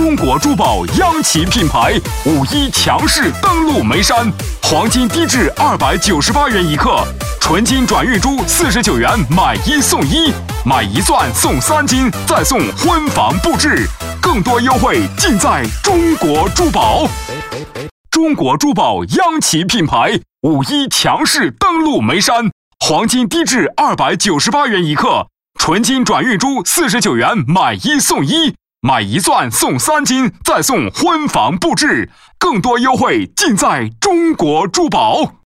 中国珠宝央企品牌5·1强势登陆眉山，黄金低至298元一克，纯金转运珠49元买1送1，买1钻送3金，再送婚房布置，更多优惠尽在中国珠宝。中国珠宝央企品牌5·1强势登陆眉山，黄金低至298元一克，纯金转运珠49元买1送1，买1钻送3金，再送婚房布置，更多优惠尽在中国珠宝。